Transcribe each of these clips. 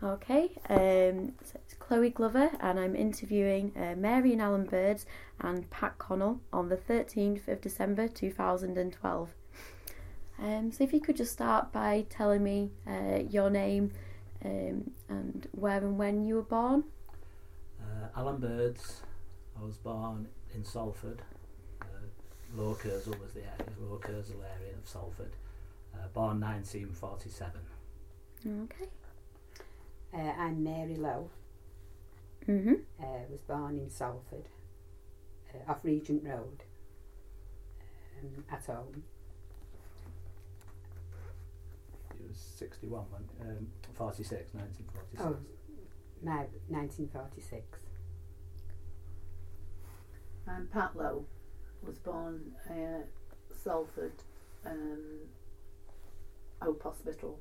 Okay, so it's Chloe Glover, and I'm interviewing Mary and Alan Birds and Pat Connell on the 13th of December 2012. So if you could just start by telling me your name and where and when you were born. Alan Birds. I was born in Salford. Lower Kersal was the area, Lower Kersal area of Salford. Born 1947. Okay. I'm Mary Lowe. Was born in Salford, off Regent Road, at home. It was 61, 46, 1946. Oh, my 1946. I'm Pat Lowe. Was born Salford, Hope Hospital,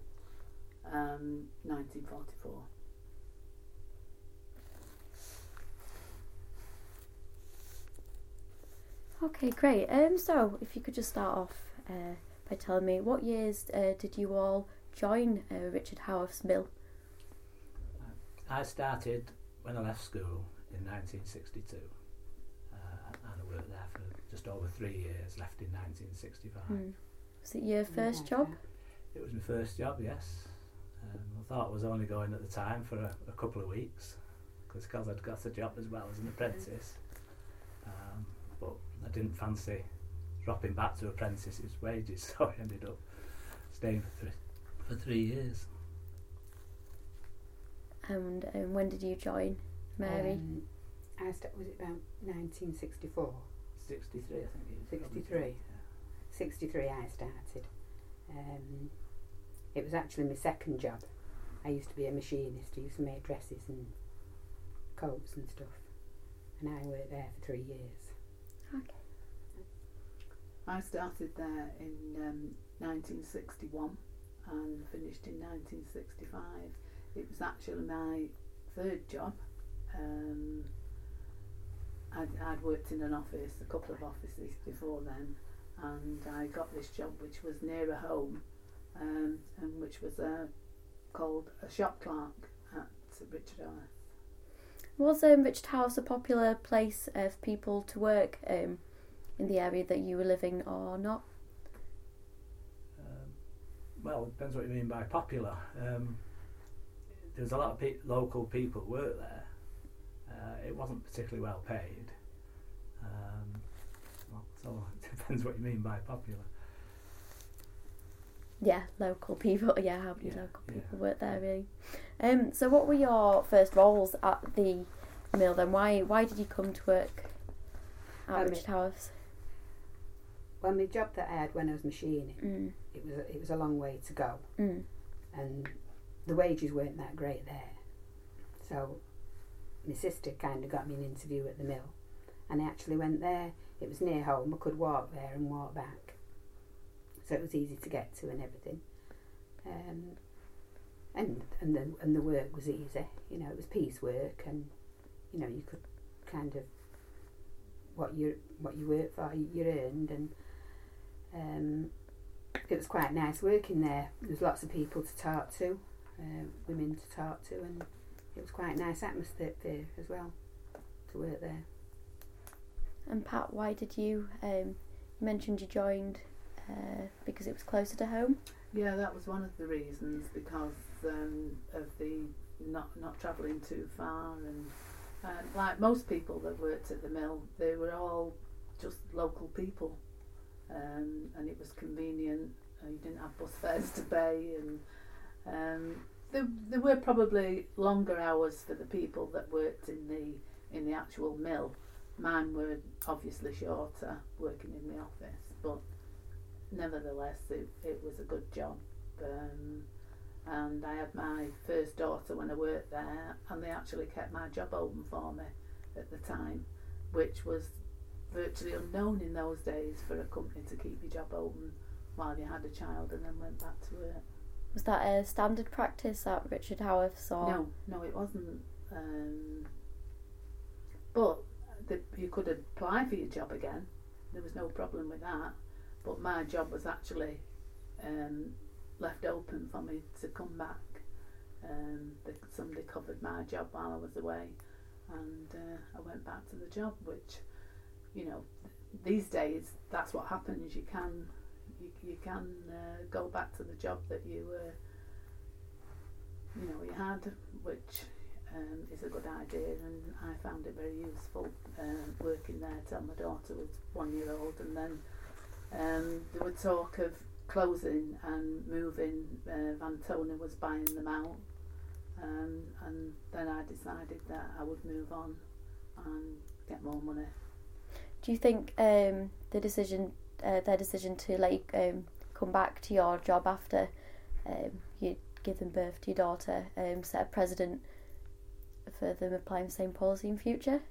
1944. Okay, great. So if you could just start off by telling me what years did you all join Richard Howarth's mill? I started when I left school in 1962, and I worked there for just over 3 years, left in 1965. Was it your first job? It was my first job, yes. I thought I was only going at the time for a couple of weeks, because I'd got a job as well as an apprentice. But I didn't fancy dropping back to apprentice's wages, so I ended up staying for 3 years. And when did you join, Mary? Was it about 1964? 63, I think it was. 63. Yeah. 63 I started. It was actually my second job. I used to be a machinist. I used to make dresses and coats and stuff. And I worked there for 3 years. Okay. I started there in 1961 and finished in 1965. It was actually my third job. I'd worked in an office, a couple of offices before then, and I got this job which was nearer home, and which was called a shop clerk at Richard Howarth. Was Richard Howarth a popular place for people to work in the area that you were living or not? Well, it depends what you mean by popular. There's a lot of local people work there. It wasn't particularly well paid. So it depends what you mean by popular. Yeah, local people. Yeah, how many local people work there really? So what were your first roles at the mill then? Why did you come to work at Richard Howarth? Well, my job that I had when I was machining, it was a long way to go, and the wages weren't that great there. So my sister kind of got me an interview at the mill, and I actually went there. It was near home. I could walk there and walk back, so it was easy to get to and everything. And the work was easy. You know, it was piecework, and you know, you could kind of what you worked for, you earned, and it was quite nice working there. There was lots of people to talk to, women to talk to, and it was quite a nice atmosphere as well to work there. And Pat, why did you mentioned you joined because it was closer to home? Yeah, that was one of the reasons, because of the not travelling too far, and like most people that worked at the mill, they were all just local people, and it was convenient. You didn't have bus fares to pay, and there were probably longer hours for the people that worked in the actual mill. Mine were obviously shorter, working in the office, but nevertheless it was a good job. And I had my first daughter when I worked there, and they actually kept my job open for me at the time, which was virtually unknown in those days, for a company to keep your job open while you had a child and then went back to work. Was that a standard practice at Richard Howarth's? Or? No, it wasn't. But you could apply for your job again. There was no problem with that. But my job was actually left open for me to come back Somebody covered my job while I was away, and I went back to the job, which, you know, these days that's what happens. You can go back to the job that you had, which is a good idea, and I found it very useful working there till my daughter was 1 year old, and then there was talk of closing and moving. Vantona was buying them out, and then I decided that I would move on and get more money. Do you think their decision to let you come back to your job after you'd given birth to your daughter set a precedent for them applying the same policy in future?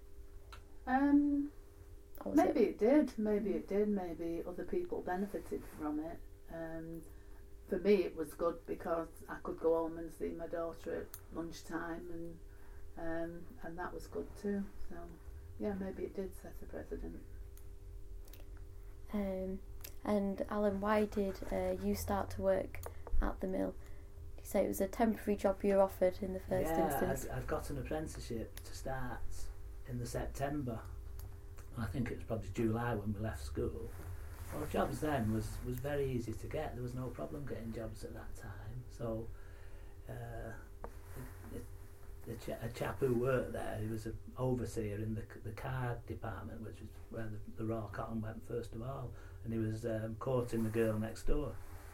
Maybe it did. Maybe other people benefited from it. For me, it was good because I could go home and see my daughter at lunchtime, and that was good too. So yeah, maybe it did set a precedent. And Alan, why did you start to work at the mill? You say it was a temporary job you were offered in the first instance. I'd got an apprenticeship to start in the September. I think it was probably July when we left school. Well, jobs then was very easy to get. There was no problem getting jobs at that time. So a chap who worked there, he was an overseer in the card department, which is where the raw cotton went first of all, and he was courting the girl next door.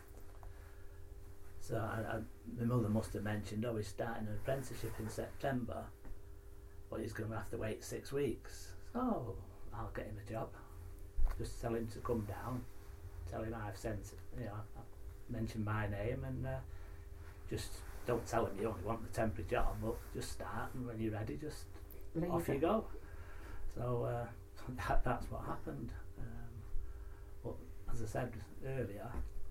So my mother must have mentioned, he's starting an apprenticeship in September, but he's going to have to wait 6 weeks. So I'll get him a job. Just tell him to come down, tell him I've sent, I mentioned my name, and just don't tell him you only want the temporary job, but just start, and when you're ready, just off you go. So that's what happened. But as I said earlier,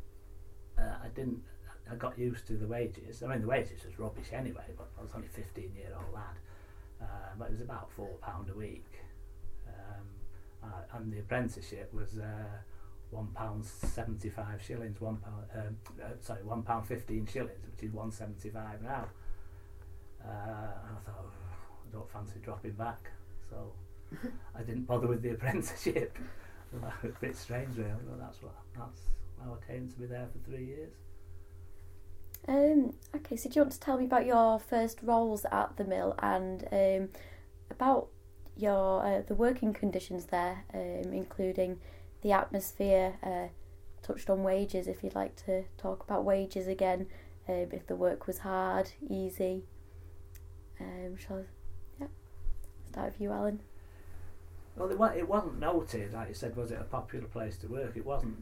I got used to the wages. I mean, the wages was rubbish anyway, but I was only a 15-year-old lad. But it was about £4 a week. And the apprenticeship was £1.75 shillings, £1.15 shillings, which is £1.75 now. And I thought, I don't fancy dropping back, so I didn't bother with the apprenticeship. A bit strange, really, but that's how I came to be there for 3 years. Okay, so do you want to tell me about your first roles at the mill and about your the working conditions there, including the atmosphere, touched on wages, if you'd like to talk about wages again, if the work was hard, easy. Shall I start with you, Alan? Well, it wasn't noted, like you said, was it a popular place to work? It wasn't.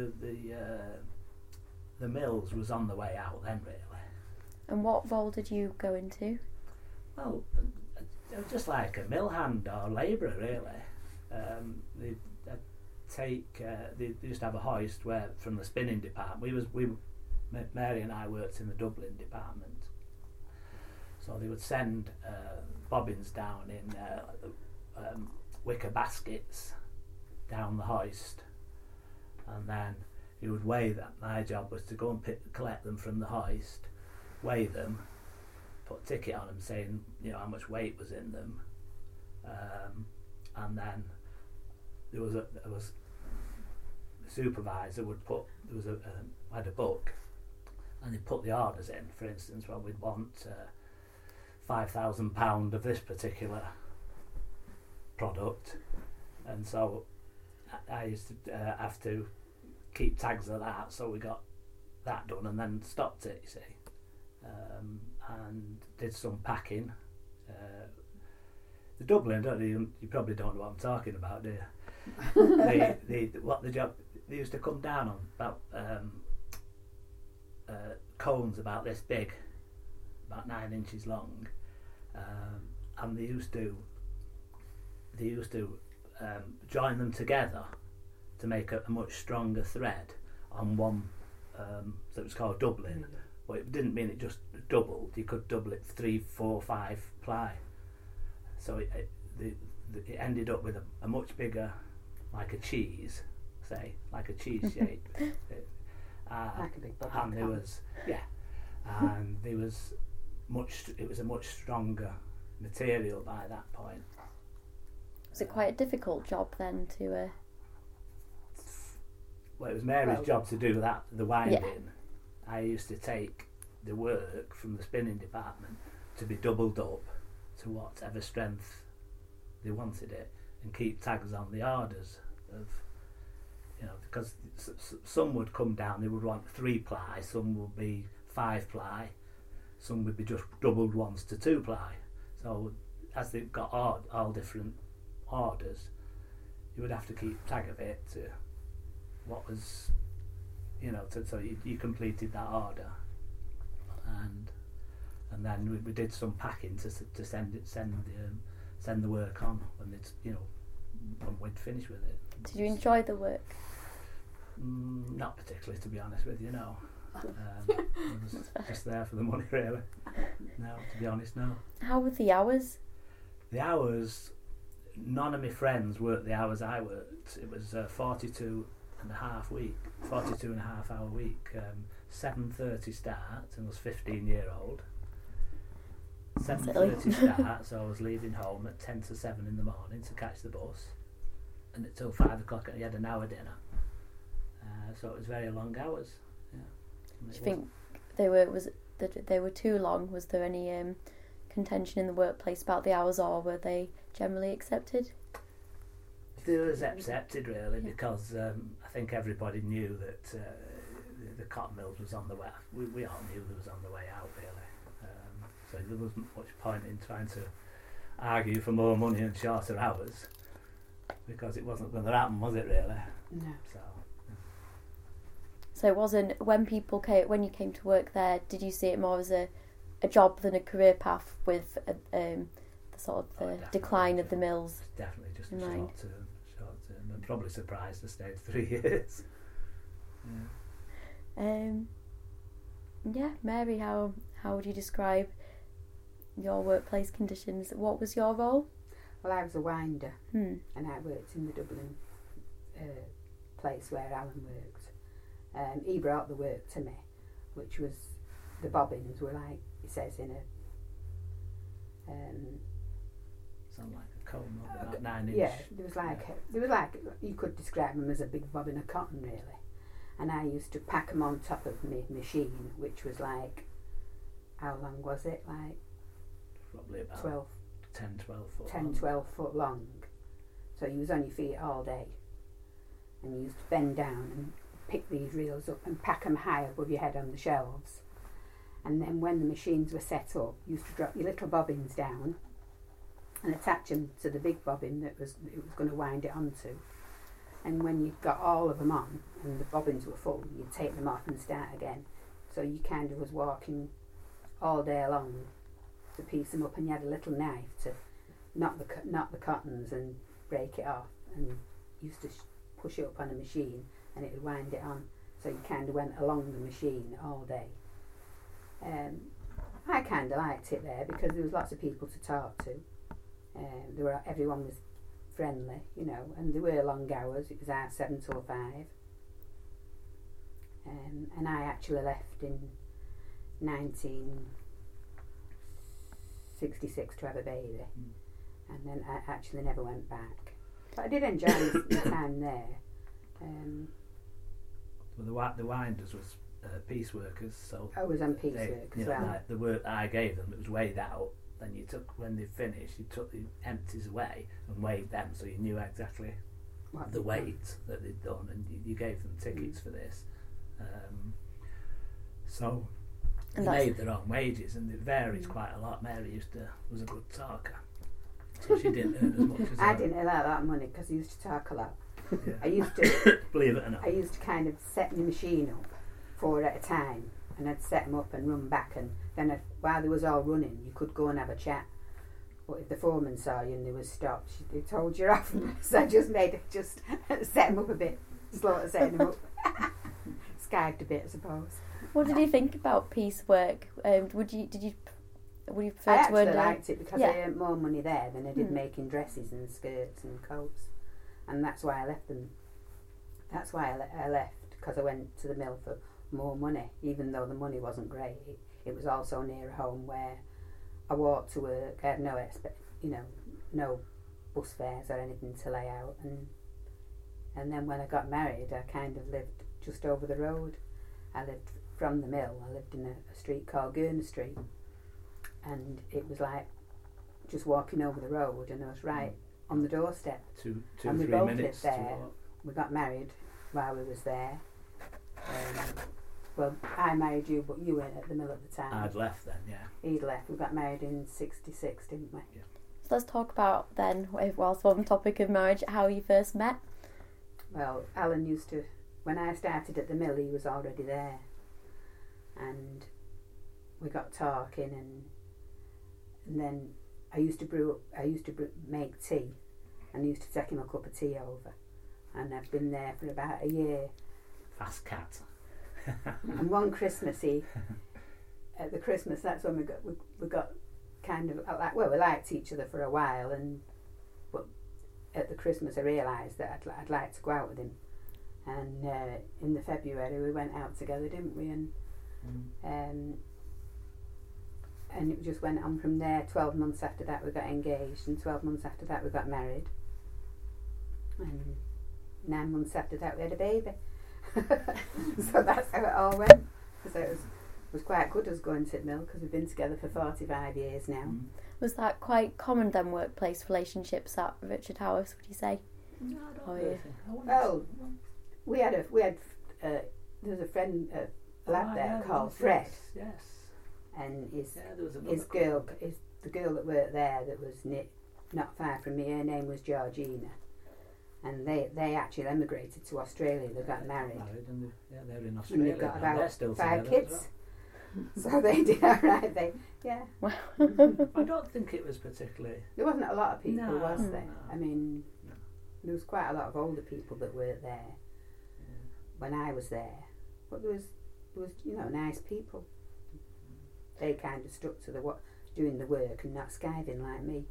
The mills was on the way out then, really. And what role did you go into? Well, just like a mill hand or labourer, really. They used to have a hoist from the spinning department. Mary and I worked in the Dublin department, so they would send bobbins down in wicker baskets down the hoist, and then he would weigh them. My job was to go and collect them from the hoist, weigh them, put a ticket on them saying how much weight was in them, and then there was the supervisor would put had a book, and he'd put the orders in. For instance, well, we'd want £5,000 of this particular product, and so I used to have to keep tags of that, so we got that done and then stopped it, you see, and did some packing. The Dublin, you probably don't know what I'm talking about, do you? the job, they used to come down on about cones about this big, about 9 inches long, and they used to join them together to make a much stronger thread on one, so it was called Dublin, but it didn't mean it just doubled. You could double it 3, 4, 5 ply, so it ended up with a much bigger, like a cheese, like a cheese shape. Like a big bubble. And there was, and there was it was a much stronger material by that point. Was it quite a difficult job then to? Well, it was Mary's job to do that, the winding. Yeah. I used to take the work from the spinning department to be doubled up to whatever strength they wanted it, and keep tags on the orders of, because some would come down, they would want 3-ply, some would be 5-ply, some would be just doubled ones to 2-ply. So as they've got all different orders, you would have to keep tag of it to what was, so you completed that order, and then we did some packing to send the work on when when we'd finished with it. Did you enjoy the work? Not particularly, to be honest with you. No, I was just there for the money, really. No, to be honest, no. How were the hours? The hours, none of my friends worked the hours I worked. It was 42 and a half hour week. 7:30 start, and I was 15-year-old. 7:30 start, so I was leaving home at 10 to 7 in the morning to catch the bus, and until 5 o'clock you had an hour dinner. So it was very long hours. Yeah. Do you think they were too long? Was there any contention in the workplace about the hours, or were they generally accepted? It was accepted, really, because I think everybody knew that the cotton mills was on the way. We all knew it was on the way out, really. So there wasn't much point in trying to argue for more money and shorter hours, because it wasn't going to happen, was it, really? No. So it wasn't, when you came to work there, did you see it more as a job than a career path, with the sort of the decline of the mills? Definitely just in a mind? short term. I'm probably surprised I stayed 3 years. Mary, how would you describe your workplace conditions? What was your role? Well, I was a winder, and I worked in the Dublin place where Alan worked. He brought the work to me, which was, the bobbins were like, it says in a Sound like a cone, about 9 inch. Yeah, there was like you could describe them as a big bobbin of cotton, really. And I used to pack them on top of my machine, which was like, how long was it? Like probably about 12 foot 12 foot long. So you was on your feet all day, and you used to bend down and pick these reels up and pack them high above your head on the shelves. And then when the machines were set up, you used to drop your little bobbins down and attach them to the big bobbin that it was going to wind it onto. And when you got all of them on and the bobbins were full, you'd take them off and start again. So you kind of was walking all day long to piece them up, and you had a little knife to knock the cottons and break it off, and you used to push it up on a machine and it would wind it on. So you kind of went along the machine all day. I kind of liked it there because there was lots of people to talk to. Everyone was friendly, and there were long hours. It was 7 till 5. And I actually left in 1966 to have a baby, and then I actually never went back. But I did enjoy the time there. Well, the winders was piece workers, so I was on piecework as well. Like the work I gave them, it was weighed out. Then when they finished, you took the empties away and weighed them, so you knew exactly the weight that they'd done, and you gave them tickets for this. So they made their own wages, and it varies quite a lot. Mary was a good talker, so she didn't earn as much as I didn't earn a lot of money because I used to talk a lot. Yeah. I used to believe it or not. I used to kind of set my machine up 4 at a time, and I'd set them up and run back, and then while they was all running, you could go and have a chat. But if the foreman saw you and they was stopped, they told you off. So I just set them up a bit, slow at setting them up. Skived a bit, I suppose. What did you think about piecework? Would you prefer I to actually earn liked it because I earned more money there than I did making dresses and skirts and coats, and that's why I left them. That's why I left, because I went to the mill for more money, even though the money wasn't great. It was also near a home where I walked to work. I had no bus fares or anything to lay out, and then when I got married, I kind of lived just over the road. I lived from the mill. I lived in a street called Gurner Street, and it was like just walking over the road, and I was right on the doorstep. Two, and we 3 both minutes lived to there. walk. We got married while we was there. Well, I married you, but you weren't at the mill at the time. I'd left then, yeah. He'd left. We got married in '66, didn't we? Yeah. So let's talk about then, whilst we're on the topic of marriage, how you first met. Well, Alan used to, when I started at the mill, he was already there, and we got talking, and then I used to make tea, and I used to take him a cup of tea over, and I've been there for about a year. Fast cat. And one Christmas Eve, at the Christmas, that's when we got kind of like, well, we liked each other for a while, but at the Christmas I realised that I'd like to go out with him, and in the February we went out together, didn't we? And it just went on from there. 12 months after that we got engaged, and 12 months after that we got married, and 9 months after that we had a baby. So that's how it all went. So it was quite good us going to the mill, because we've been together for 45 years now. Was that quite common then, workplace relationships at Richard House, would you say? No, I don't Oh, really yeah. think. I wouldn't Well, say- there was a friend, a lad Oh, there yeah, called yes, Fred, Yes. and There was another his girl, the girl that worked there that was not far from me, her name was Georgina, and they actually emigrated to Australia. They got married, and they're in and Australia. they've got now. They're about still 5 together as kids. So they did all right. well. I don't think it was particularly. There wasn't a lot of people, No, was there? no. I mean, No. there was quite a lot of older people that worked there when I was there, but there was nice people. They kind of stuck to doing the work and not skiving like me.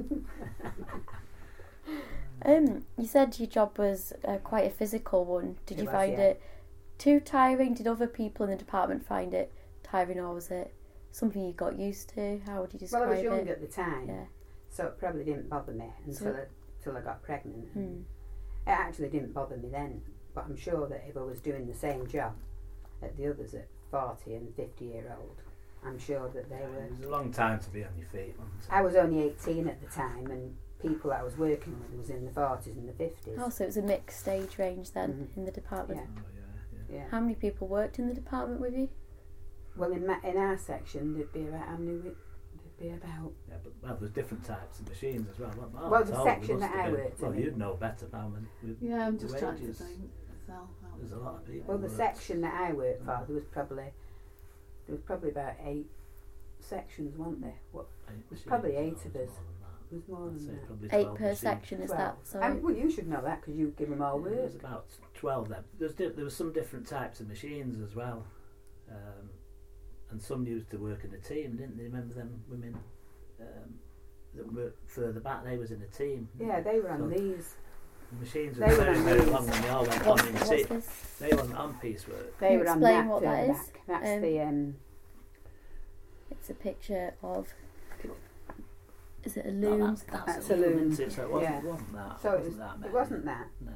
You said your job was quite a physical one. Did It you was, find yeah. it too tiring? Did other people in the department find it tiring, or was it something you got used to? How would you describe Well, I was young it? at the time, Yeah. so it probably didn't bother me So- until I got pregnant. Hmm. It actually didn't bother me then, but I'm sure that if I was doing the same job that the others at 40 and 50-year-old, I'm sure that they were. It was a long time to be on your feet, wasn't it? I was only 18 at the time, and people I was working with was in the 40s and the 50s. Oh, so it was a mixed age range then Mhm. in the department. Yeah. Oh, yeah. Yeah. How many people worked in the department with you? Well, in our section, there'd be about how many? There'd be about. Yeah, but there's different types of machines as well. Well, the section that I worked Well, in. you'd know better now. Yeah, I'm the just trying to wages. think myself. There's a lot of people. Well, the worked. section that I worked for, there was probably about 8 sections, weren't there? What? There's probably 8 of us. It was more I'd than say that. probably 8 12 per machines. section, is 12. that? Sorry. Well, you should know that because you give them all Yeah, there was work. about 12 then. There was some different types of machines as well, and some used to work in a team, didn't they? Remember them women that were further back? They was in a team. Yeah, they were on So these. the machines they were were very, on very these. long when they all went What's, on in what's team. this? They wasn't on piecework. They you were on explain that what that further is? back. That's Um, the. It's a picture of. Is it a No, loom? That's a loom. isn't it? So it wasn't, Yeah. wasn't that. So wasn't that it many. wasn't that. No,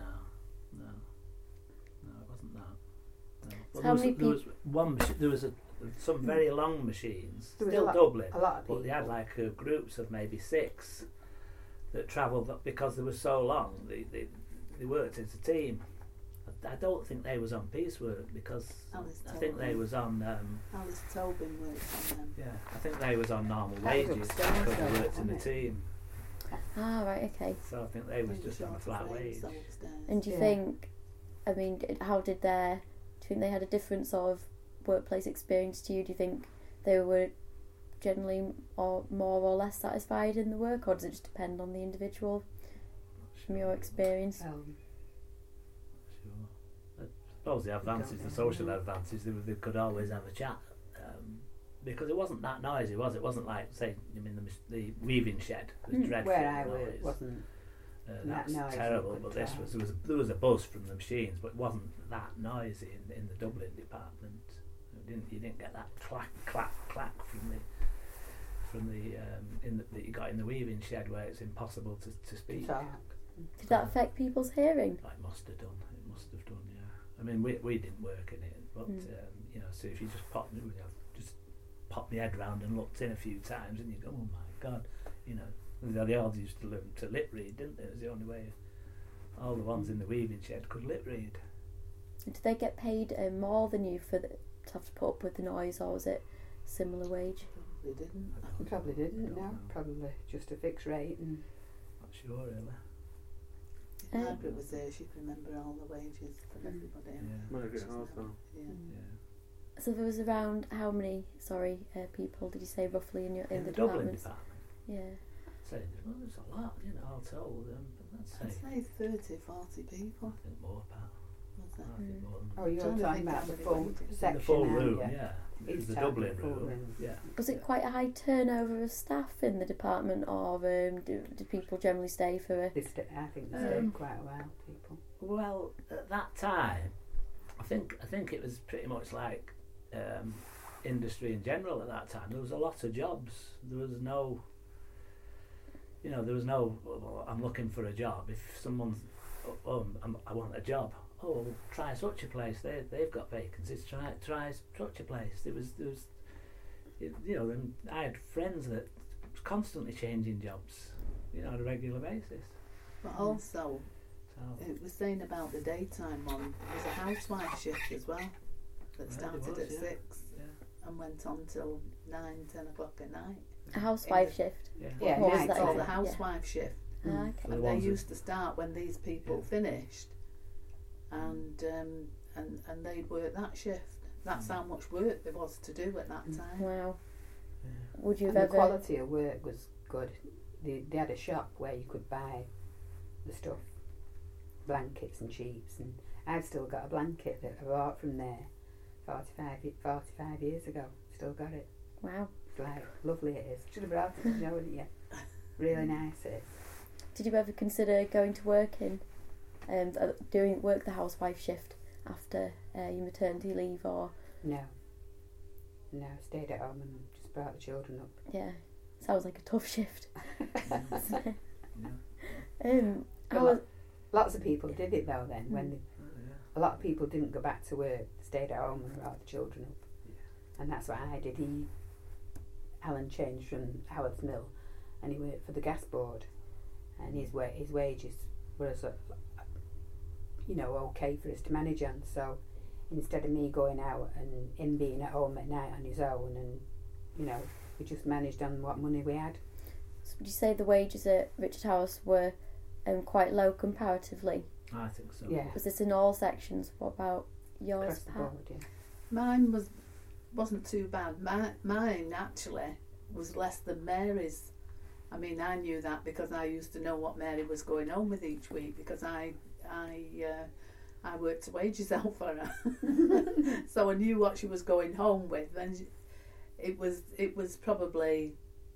it wasn't that. No. So Well, how there many was one. There was some very long machines, There was still a lot- doubling, A lot of people. but they had like groups of maybe 6 that travelled because they were so long. They worked as a team. I don't think they was on piecework because Alice I think they Tobin. was on. Alice Tobin worked on them. Yeah, I think they was on normal That was wages upstairs because though, they worked in a wasn't it? team. Ah, right, okay. So I think they was just on a flat wage. And do you Yeah. think, I mean, do you think they had a different sort of workplace experience to you? Do you think they were generally more or less satisfied in the work, or does it just depend on the individual from your experience? Sure. I suppose the advantage, the social advantage, they could always have a chat because it wasn't that noisy, was it? It wasn't like, say, the weaving shed was dreadful Where I noise. worked wasn't. that That was noise terrible. you could But this tell. there was a buzz from the machines, but it wasn't that noisy in the Dublin department. You didn't get that clack clack clack from the that you got in the weaving shed where it's impossible to speak. Talk. Did that affect people's hearing? It must have done. It must have done. Yeah. I mean, we didn't work in it, but you know, so if you just popped my head round and looked in a few times, and you go, oh my God, you know, they all used to learn to lip read, didn't they? It was the only way. All the ones in the weaving shed could lip read. Did they get paid more than you to have to put up with the noise, or was it similar wage? Probably didn't. Probably didn't, I don't no. know. Probably just a fixed rate. And Not sure really. If Margaret was there, she'd remember all the wages from everybody. Yeah. Margaret Hawthorne. Yeah. Yeah. So there was around how many, people did you say roughly in the Dublin departments? department. Yeah. So there's a lot, you know, all told. But I'd that's say 30, 40 people. I think more, Pat. Was I that? think more than oh, you're Trying to talking think about how the many full wages. section, the full aren't room, you? yeah. It was He's the talking Dublin full room. room. Yeah. Was it quite a high turnover of staff in the department, or did people generally stay for a... I think they stayed quite a while, people. Well, at that time, I think it was pretty much like industry in general at that time. There was a lot of jobs. There was no, well, I'm looking for a job. If someone's, I want a job. Oh, well, try such a place. They've got vacancies. Try such a place. There was, and I had friends that was constantly changing jobs, on a regular basis. But also, So it was saying about the daytime one, there was a housewife shift as well that Right, started there was, at yeah. 6 yeah, and went on till 9, 10 o'clock at night. A housewife shift? yeah. Yeah, What was night that? Called time. the Yeah. housewife shift. Ah, okay. For the And they ones that- used to start when these people finished, and they'd work that shift. That's how much work there was to do at that time. Wow. Yeah. Would you And have the ever... quality of work was good. They had a shop where you could buy the stuff, blankets and sheets, and I've still got a blanket that I bought from there 45 years ago. Still got it. Wow. It's like lovely it is. Should have brought it to know, didn't you? Really nice it is. Did you ever consider going to work work the housewife shift after your maternity leave, or... No, stayed at home and just brought the children up. Yeah, sounds like a tough shift. Yeah. How was... Lots of people did it though then. When Oh, yeah. a lot of people didn't go back to work, stayed at home and brought the children up. Yeah. And that's what I did. Alan changed from Howard's Mill, and he worked for the gas board, and his wages were okay for us to manage on. So instead of me going out and him being at home at night on his own, and we just managed on what money we had. So would you say the wages at Richard House were quite low comparatively? I think so. Yeah, Was this in all sections? What about yours, across the Pat? board. Yeah. Mine wasn't too bad. Mine actually was less than Mary's. I mean, I knew that because I used to know what Mary was going home with each week, because I worked wages out for her, so I knew what she was going home with. And it was probably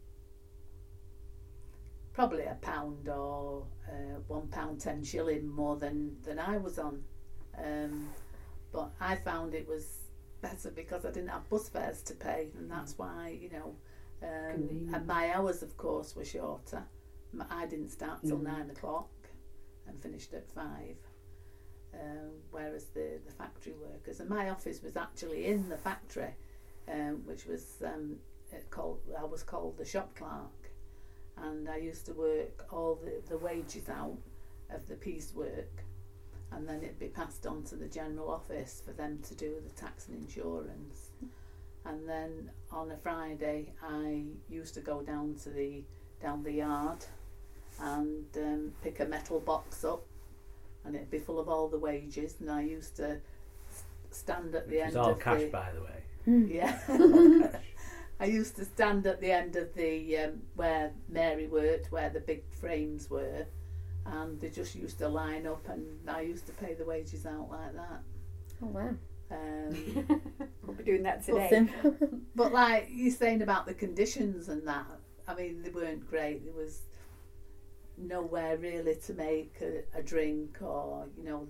£1 or £1.10 more than I was on. But I found it was better because I didn't have bus fares to pay, and that's why, Convenient. and my hours of course were shorter. I didn't start till 9 o'clock and finished at 5, whereas the factory workers, and my office was actually in the factory, which was I was called the shop clerk, and I used to work all the wages out of the piecework, and then it'd be passed on to the general office for them to do the tax and insurance. And then on a Friday I used to go down the yard and pick a metal box up, and it'd be full of all the wages, and I used to stand at the Which end is all of cash, the by the way. yeah. All cash. I used to stand at the end of the where Mary worked, where the big frames were, and they just used to line up, and I used to pay the wages out like that. Oh wow. We'll be doing that today. Nothing. But like you're saying about the conditions and that, I mean, they weren't great. There was nowhere really to make a drink, or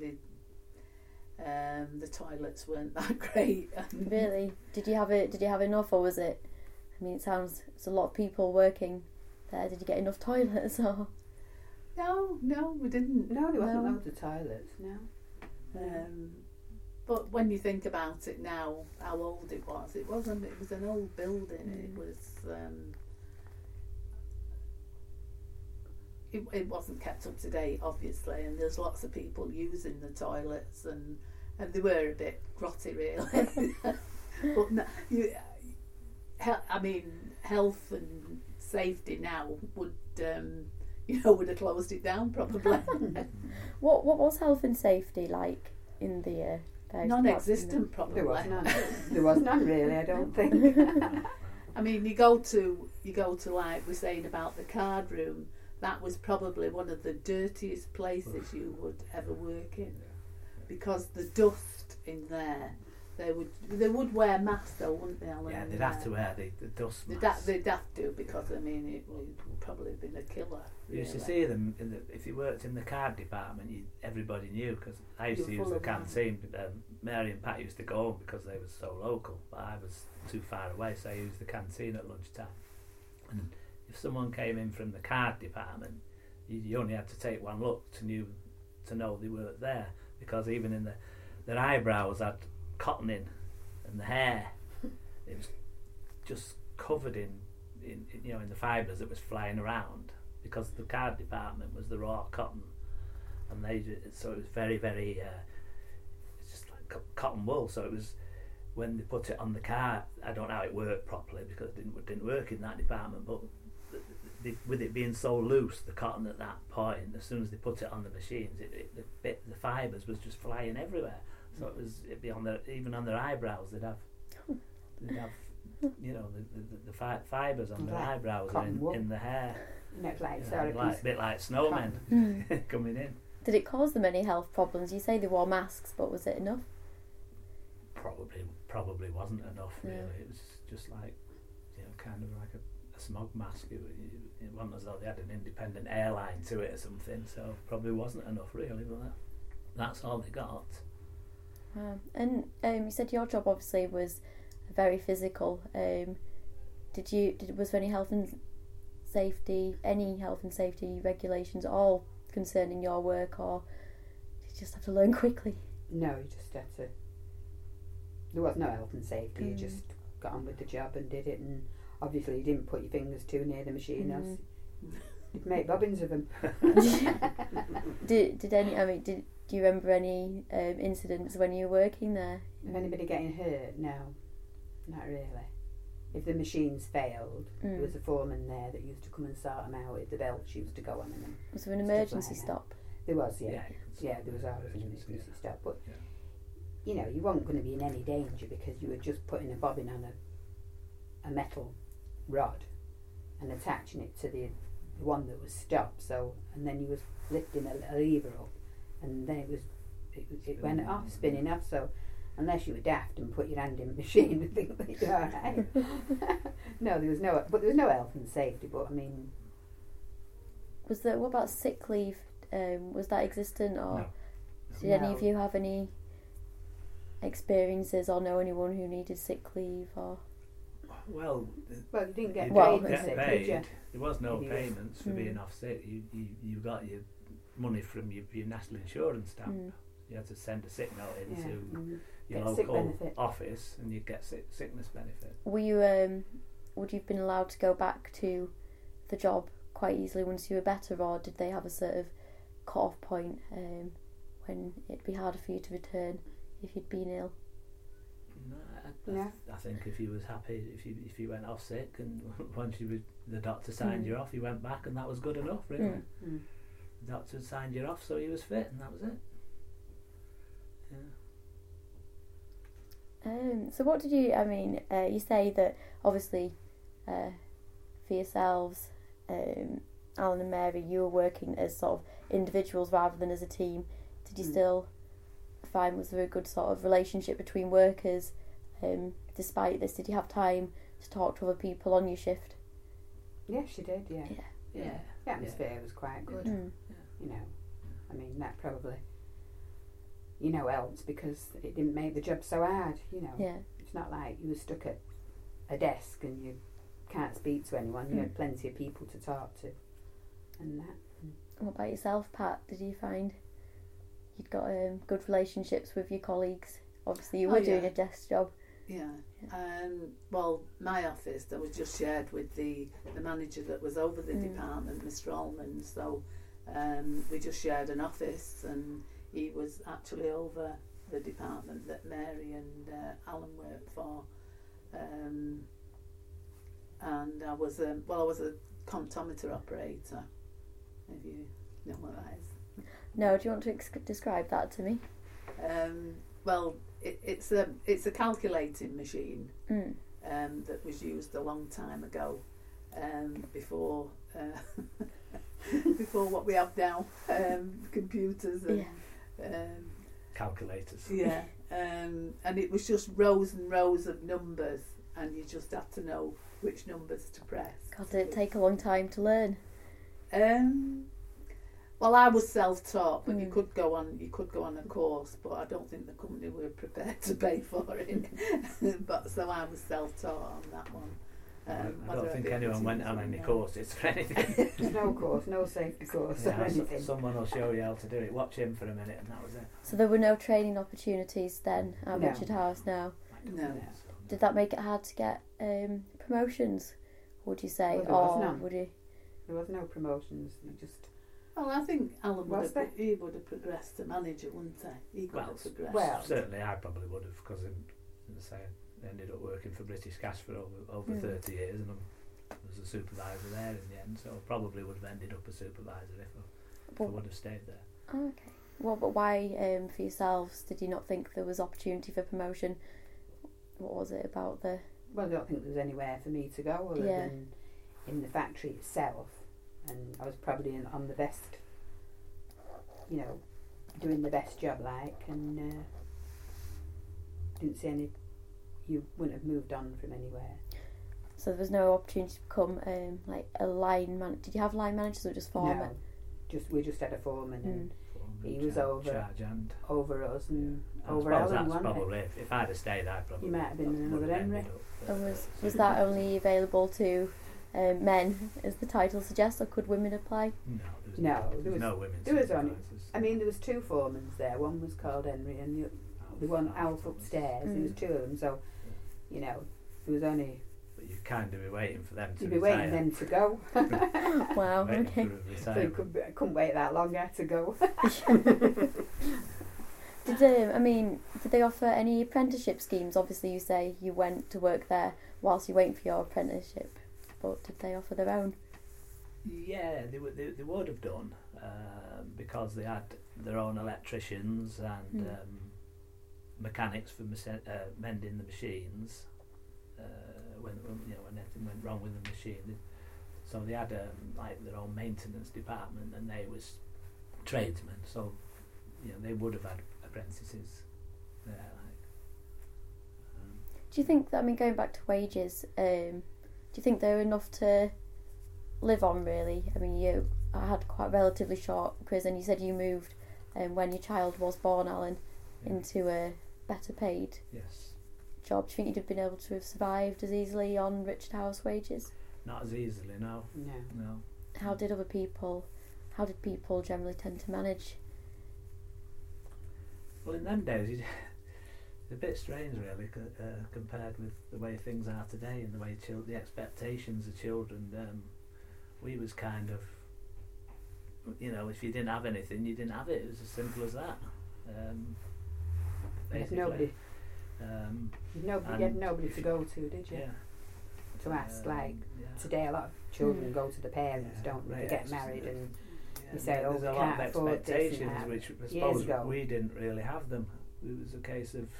the toilets weren't that great. Really? Did you have enough, or was it? I mean, it's a lot of people working there. Did you get enough toilets, or? No, we didn't. No, there wasn't No. loads of toilets. No. But when you think about it now, how old it was an old building. It wasn't kept up to date, obviously, and there's lots of people using the toilets, and they were a bit grotty, really. But no, health and safety now would have closed it down probably. What was health and safety like in the Non-existent, probably. There was none. There was none really. I don't think. I mean, you go to like we're saying about the card room. That was probably one of the dirtiest places you would ever work in, because the dust in there. They would wear masks though, wouldn't they, Alan? Yeah, they'd have to wear the dust They'd masks. have to, because it would probably have been a killer. You used to really. see them if you worked in the card department. Everybody knew, because I used to You were use full the of them. canteen. Mary and Pat used to go home because they were so local, but I was too far away, so I used the canteen at lunchtime. And if someone came in from the card department, you only had to take one look to know they weren't there, because even in their eyebrows had cotton in, and the hair, it was just covered in the fibres that was flying around, because the card department was the raw cotton, and so it was very, very it's just like cotton wool. So it was, when they put it on the card, I don't know how it worked properly, because it didn't work in that department, but with it being so loose, the cotton at that point, as soon as they put it on the machines, the fibres was just flying everywhere. So it'd be even on their eyebrows, they'd have the fibres on their Like eyebrows cotton wool. in the hair. It's like A bit like snowmen coming in. Did it cause them any health problems? You say they wore masks, but was it enough? Probably wasn't enough, really. Yeah. It was just like, kind of like a smog mask. It wasn't as though they had an independent airline to it or something, so probably wasn't enough, really, but that's all they got. Wow. And you said your job obviously was very physical. Was there any health and safety regulations at all concerning your work, or did you just have to learn quickly? No, you just had to. There was no health and safety. You just got on with the job and did it, and obviously you didn't put your fingers too near the machine, else you'd make bobbins of them. Do you remember any incidents when you were working there? Of anybody getting hurt? No, not really. If the machines failed, there was a foreman there that used to come and sort them out if the belts used to go on them. Was there an Stuff like emergency that. stop? There was, yeah. Yeah, Yeah, there was always an emergency stop. But, Yeah. you weren't going to be in any danger, because you were just putting a bobbin on a metal rod and attaching it to the one that was stopped. So, and then you was lifting a lever up, and then it went off, spinning off. So, unless you were daft and put your hand in the machine and think that you're all right. No, there was no health and safety. But I mean, What about sick leave? Was that existent, or No. did any of you have any experiences or know anyone who needed sick leave? Or you didn't get Well, paid it's- for sick, paid. did you? There was no If you- payments for being off sick. You got your money from your national insurance stamp. You had to send a sick note Yeah. into your Get sick local benefit. office, and you'd get sickness benefit. were you would you have been allowed to go back to the job quite easily once you were better, or did they have a sort of cut-off point when it'd be harder for you to return if you'd been ill? No, I think if you was happy, if you went off sick, and once the doctor signed you off, you went back, and that was good enough, really. The doctor signed you off, so you was fit, and that was it. Yeah. So what did you? You say that obviously for yourselves, Alan and Mary, you were working as sort of individuals rather than as a team. Did you still find, was there a good sort of relationship between workers? Despite this, did you have time to talk to other people on your shift? Yes, she did. Yeah. Yeah. The atmosphere was quite good. Mm. You know, I mean, that probably, you know, helped because it didn't make the job so hard. You know, Yeah. it's not like you were stuck at a desk and you can't speak to anyone. You had plenty of people to talk to, and that. What about yourself, Pat? Did you find you'd got good relationships with your colleagues? Obviously, you were doing a desk job. Yeah. Well, my office that was just shared with the manager that was over the department, Mr. Allman. So we just shared an office, and he was actually over the department that Mary and Alan worked for. And I was a comptometer operator. If you know what that is. No, do you want to describe that to me? Well, it's a calculating machine that was used a long time ago, before before what we have now, computers and calculators. Yeah, and it was just rows and rows of numbers, and you just had to know which numbers to press. God, did it take a long time to learn? Well, I was self-taught, but you could go on a course, but I don't think the company were prepared to pay for it. But so I was self-taught on that one. I don't think anyone went on any courses for anything. No course, no safety course or anything. Someone will show you how to do it. Watch him for a minute, and that was it. So there were no training opportunities then at No. Richard House now? No. Did that make it hard to get promotions, would you say? Well, there was or none. would you? There was no promotions. You just Well, I think Alan Was there? he would have progressed to manager, wouldn't he? He could have progressed. well, Certainly, I probably would have, because I ended up working for British Gas for over 30 years, and I was a supervisor there in the end. So I probably would have ended up a supervisor if I would have stayed there. Oh, okay. Well, but why, for yourselves, did you not think there was opportunity for promotion? What was it about the? well, I don't think there was anywhere for me to go other Yeah. than in the factory itself, and I was probably on the best, you know, doing the best job and didn't see any. You wouldn't have moved on from anywhere. So there was no opportunity to become like a line man. Did you have line managers or just foreman? No, we just had a foreman and he was charge and over us and I over suppose Alan, that's wasn't probably if I'd have stayed, I probably You might have been in would another have Henry. ended up, And was that only available to men, as the title suggests, or could women apply? No, there there was no women. there was only- supervisors. I mean, there was two foremans there. One was called Henry and the one out upstairs. There was two of them, so you know there was only. But you'd kind of be waiting for them to You'd be retire. waiting them to go. Wow. Waiting Okay. for a So you retirement. couldn't wait that long. I had to go. Did they offer any apprenticeship schemes? Obviously, you say you went to work there whilst you're waiting for your apprenticeship, but did they offer their own? Yeah, they would have done, because they had their own electricians and mechanics for mending the machines. When anything went wrong with the machine, so they had like their own maintenance department, and they was tradesmen. So they would have had apprentices there. Do you think that, going back to wages, do you think they're enough to live on, really? You had quite a relatively short career, and you said you moved when your child was born, Alan, into a better paid Yes. job. Do you think you'd have been able to have survived as easily on Richard House wages? Not as easily, no. No. How did people generally tend to manage? Well, in them days, it's a bit strange, really, compared with the way things are today and the way the expectations of children. We was kind of, if you didn't have anything, you didn't have it. It was as simple as that. There's Basically. nobody. You had nobody to go to, did you? Yeah. To ask, like yeah. today, a lot of children go to the parents, Yeah, don't they? right, They get it's- married and Yeah, you say, oh, there's we a lot can't of afford this and expectations, that. which I Years suppose ago. we didn't really have them. It was a case of,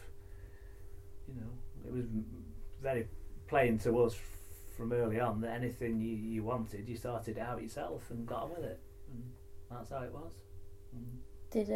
it was very plain to us from early on that anything you wanted, you sorted it out yourself and got on with it, and that's how it was. Did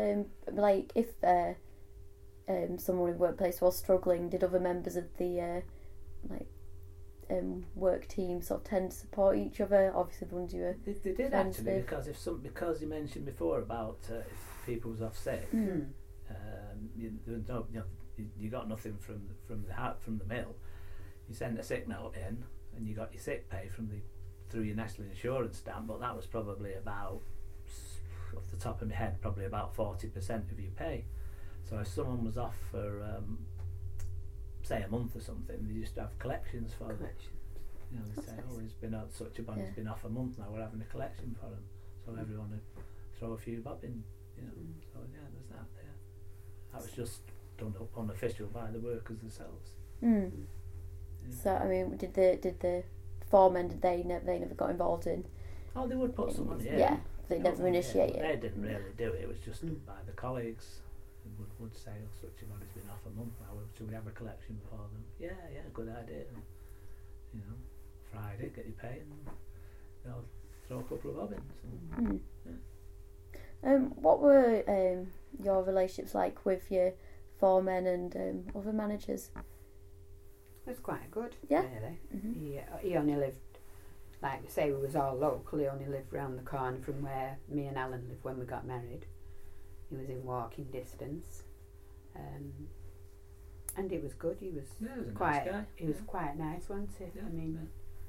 if someone in the workplace was struggling, did other members of the work team sort of tend to support each other? Obviously, the ones you were They did friends actually, with. because you mentioned before about if people was off sick, Mm. there was no, you got nothing from the mill. You sent a sick note in, and you got your sick pay through your national insurance stamp. But that was probably about, off the top of my head, probably about 40% of your pay. So if someone was off for say a month or something, they used to have collections for them. You know, they That's say, nice. oh, he's been out, such a body's Yeah. been off a month now, we're having a collection for him. So everyone would throw a few bob in, you know. So yeah, there's that, yeah. That was just done up unofficial by the workers themselves. Mm. Yeah. So I mean, did the foremen, they never got involved in? Oh, they would put someone in. Yeah, they never initiate They it. didn't really do it, it was just Mm. by the colleagues. Who would say, oh, such a body's been off a month now, should we have a collection for them? Yeah, good idea. And, you know, Friday, get your pay and they'll throw a couple of bob in. So. Mm. Yeah. What were your relationships like with your foremen and other managers? It was quite good, Yeah. really. Mm-hmm. He only lived, like we say, we was all local. He only lived round the corner from where me and Alan lived when we got married. He was in walking distance, and it was good. He was Yeah, he was a quite. nice guy. He was quite nice, wasn't he? Yeah, I mean,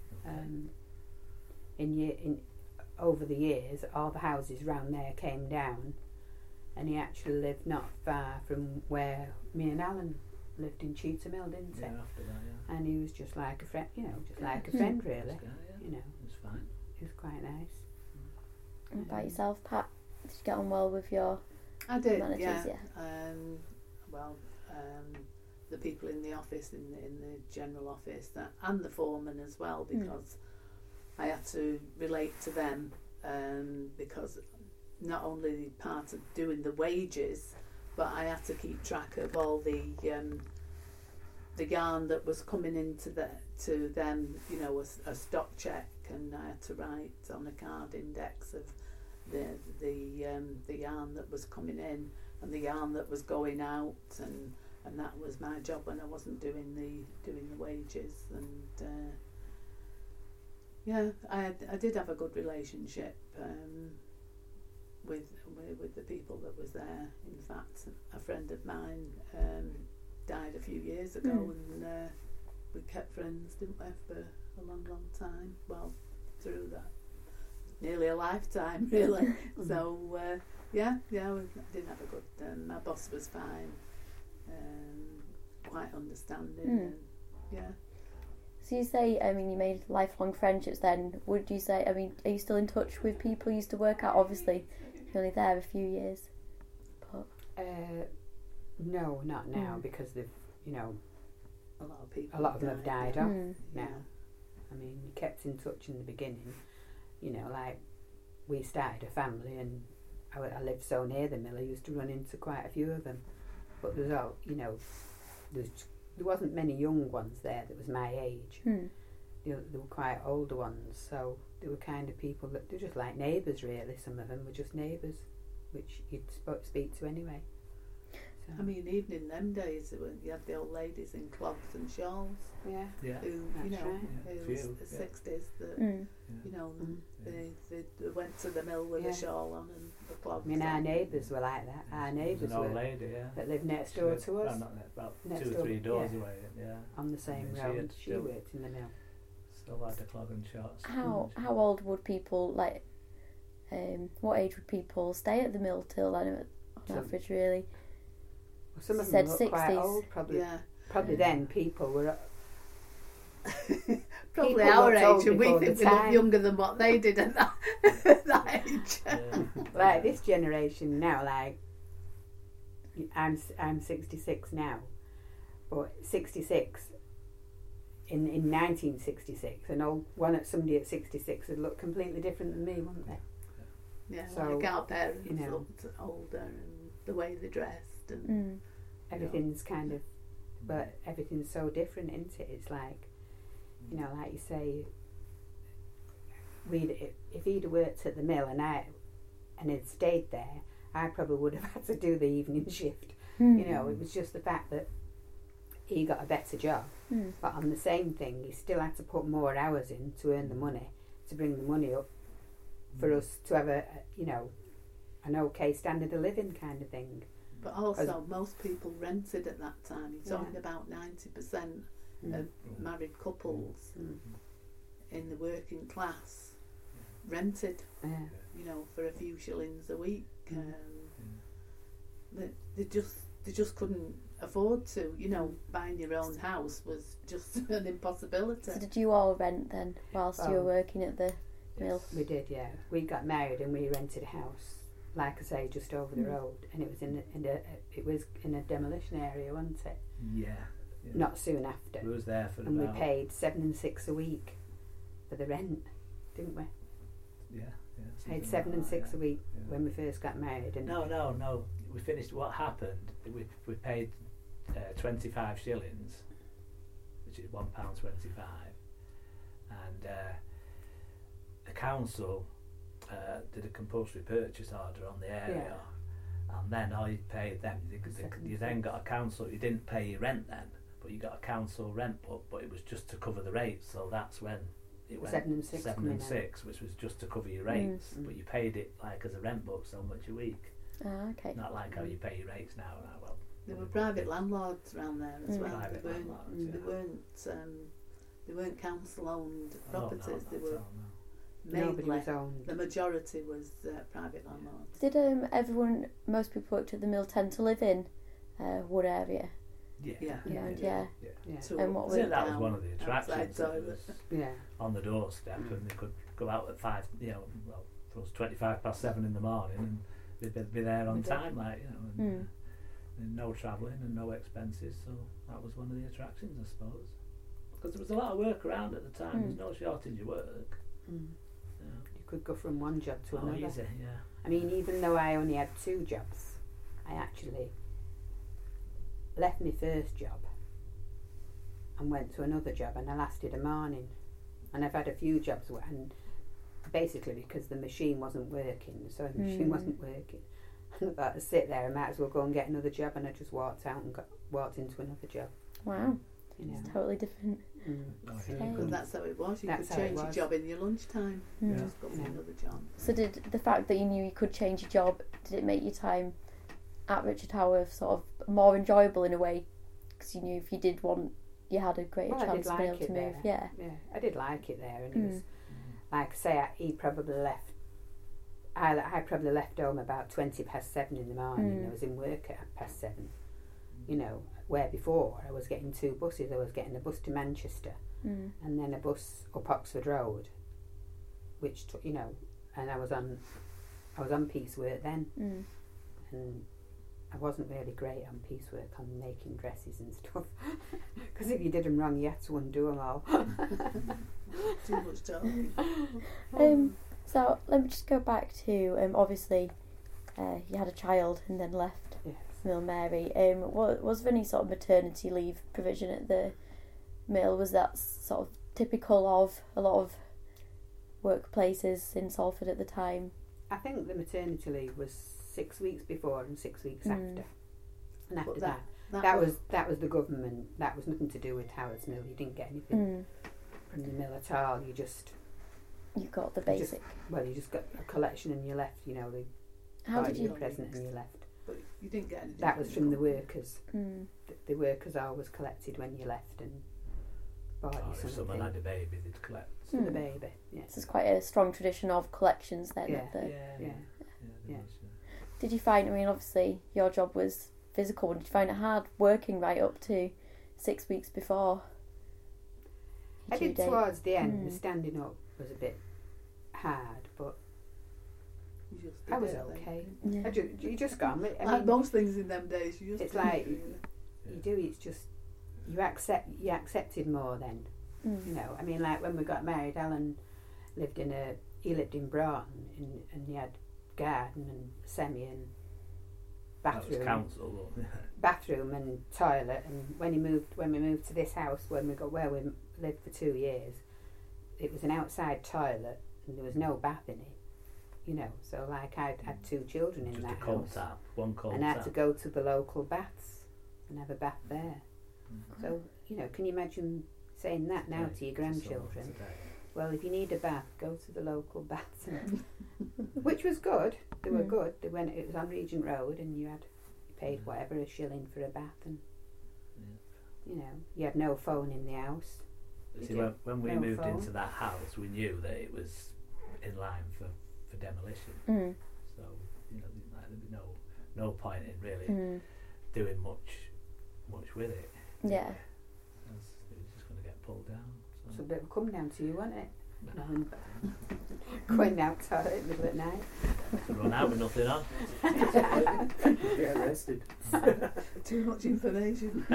yeah. in over the years, all the houses round there came down, and he actually lived not far from where me and Alan lived in Cheetah Mill, didn't he? Yeah, after that, yeah. And he was just like a friend, you know, just like a Mm. friend, Nice really. guy, yeah. You know, It was fine. he was quite nice. And about yourself, Pat? Did you get on well with your I did, managers? yeah. The people in the office, in the general office, and the foreman as well, because I had to relate to them, because not only part of doing the wages, but I had to keep track of all the yarn that was coming into to them, you know, a stock check, and I had to write on a card index of the yarn that was coming in and the yarn that was going out, and that was my job when I wasn't doing the wages. And I did have a good relationship with the people that was there. In fact, a friend of mine died a few years ago, and we kept friends, didn't we, for a long time. Well, through that, nearly a lifetime, really. So we did have a good. My boss was fine, quite understanding, and yeah. So you say, I mean, you made lifelong friendships then. Would you say, I mean, are you still in touch with people you used to work at? Obviously, you're only there a few years. But No, not now, because they've, you know, A lot of people. a lot of them have died off Mm. now. I mean, we kept in touch in the beginning, you know, like we started a family, and I lived so near the mill, I used to run into quite a few of them. But there's all, you know, there wasn't many young ones there that was my age. Mm. There were quite older ones, so they were kind of people that they're just like neighbours, really. Some of them were just neighbours, which you'd speak to anyway. So, I mean, even in them days, when you had the old ladies in clogs and shawls, yeah. Yeah. who, That's you know, right. Yeah, who was few, the yeah. 60s, that, Mm. you know, Mm. they went to the mill with Yeah. a shawl on and the clogs I mean, our on. neighbours were like that. Our There was neighbours an old were lady, yeah. that lived next She door lived- to well, us not next, about Next 2 or door, 3 doors yeah. away, yeah. on the same And she road. had She still- worked in the mill. Still had the clog and shorts. How old would people, like, what age would people stay at the mill till then, on Till- average, really? Well, some of Said them looked quite 60s. old, probably. Yeah, Probably then people were. probably People our looked age, old and we before think the we look time. younger than what they did at that, that age. Yeah. Like this generation now, like I'm 66 now, but 66 in 1966, somebody at 66 would look completely different than me, wouldn't they? Yeah, So, like our parents you know. looked older, and the way they dressed, and Mm. Everything's kind of, but everything's so different, isn't it? It's like, you know, like you say, if he'd have worked at the mill and had stayed there, I probably would have had to do the evening shift. Mm. You know, it was just the fact that he got a better job, Mm. but on the same thing, he still had to put more hours in to earn the money, to bring the money up for us to have an okay standard of living kind of thing. But also, most people rented at that time. You're talking about 90% of married couples in the working class rented, Yeah. for a few shillings a week. They just couldn't afford to. Buying your own house was just an impossibility. So did you all rent then whilst you were working at the mill? We did, yeah. We got married and we rented a house, like I say, just over the road, and it was in a demolition area, wasn't it? Yeah. Not soon after. We was there for And about... we paid 7 and 6 a week for the rent, didn't we? Yeah. Paid 7 and 6 a week when we first got married. And No. We finished. What happened? We paid 25 shillings, which is £1.25, and the council did a compulsory purchase order on the area, and then all you paid them. You then got a council. You didn't pay your rent then, but you got a council rent book, but it was just to cover the rates. So that's when it went 7 and 6 7 and 6, which was just to cover your rates, but you paid it like as a rent book, so much a week. Ah, okay. Not like how you pay your rates now. Well, There were private landlords around there as well. Private landlords, They weren't council-owned properties. not They at were all, nobody mainly. was owned. The majority was private landlords. Did most people worked at the mill tend to live in Wood area? Yeah. Yeah. Yeah. Yeah. To And what I was think it that was down one of the attractions. outside It was Yeah. on the doorstep, and they could go out at 5. For us 7:25 in the morning, and they'd be there on time, and no travelling and no expenses. So that was one of the attractions, I suppose. Because there was a lot of work around at the time. There's no shortage of work. You could go from one job to another. Easy, yeah. I mean, even though I only had 2 jobs, I actually left my first job and went to another job, and I lasted a morning. And I've had a few jobs, and basically because the machine wasn't working, and I thought, to sit there, I might as well go and get another job, and I just walked out and walked into another job. Wow. You know. It's totally different. But that's how it was. You That's could how it change your was. job in your lunchtime. Mm. Just go for another job. So did the fact that you knew you could change your job, did it make your time at Richard Howarth sort of more enjoyable in a way? Because you knew if you did want, you had a greater chance of being able to move. Yeah. Yeah, I did like it there, and it was, like I say, he probably left. I probably left home about 7:20 in the morning. I was in work at 7:30. You know, where before I was getting 2 buses. I was getting a bus to Manchester and then a bus up Oxford Road, which and I was on piecework then, and I wasn't really great on piecework, on making dresses and stuff, because if you did them wrong, you had to undo them all. Too much talking. So let me just go back to obviously you had a child and then left Yes. Mill Mary. Was there any sort of maternity leave provision at the mill? Was that sort of typical of a lot of workplaces in Salford at the time? I think the maternity leave was 6 weeks before and 6 weeks after, and after But that was the government. That was nothing to do with Howard's Mill. You didn't get anything from the mill at all. You got the basic. you just got a collection and you left. You know, they How bought did you you? a present and you left. But you didn't get anything. That was from the workers. Mm. The workers always collected when you left and bought you If something someone had a baby, they'd collect. for the baby. Yes. This is quite a strong tradition of collections then. Yeah. At the, Yeah. Yeah. Did you find? I mean, obviously your job was physical. Did you find it hard working right up to 6 weeks before? I due did date? towards the end. The standing up was a bit hard, but You just I did was it, I think. okay. Yeah. You just got on with it. I Like mean, most things in them days, you just it's did it, like- really. you do. It's just you accepted more then. Mm. You know, I mean, like when we got married, Alan lived in Broughton, and he had garden and semi and That was bathroom, council. bathroom and toilet. And when we moved to this house, where we lived for 2 years, it was an outside toilet and there was no bath in it. You know, so like I had 2 children in Just that a cold house, tap, one cold and I tap. had to go to the local baths and have a bath there. So, you know, can you imagine saying that now to your grandchildren? Well, if you need a bath, go to the local bath centre. Which was good. They were good. They went. It was on Regent Road, and you paid whatever, a shilling for a bath, and you know, you had no phone in the house. See, when we moved into that house, we knew that it was in line for demolition. So, you know, there'd be no point in really doing much with it. Yeah. It was just going to get pulled down. So a bit of a come down to you, wasn't it? Going outside in the middle of the night. Run out with nothing on. Get arrested. Too much information.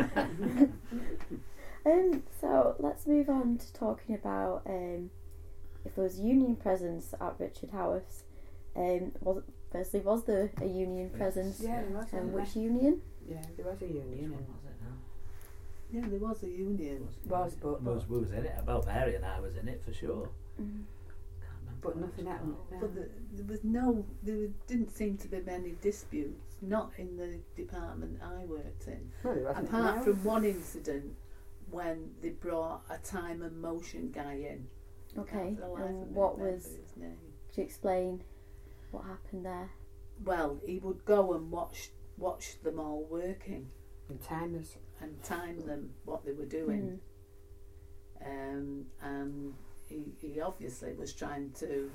So let's move on to talking about if there was union presence at Richard House. Was there a union presence? Yeah, there was. And which union? Yeah, there was a union. Which one was it now? Yeah, there was a union. But we was in it. Well, Mary and I was in it for sure. But nothing happened. No. But there didn't seem to be many disputes, not in the department I worked in. Well, there wasn't Apart now. from one incident when they brought a time and motion guy in. Okay. For the life of And me what remember was? his name. Could you explain what happened there? Well, he would go and watch them all working And timers. and time them what they were doing. And he obviously was trying to,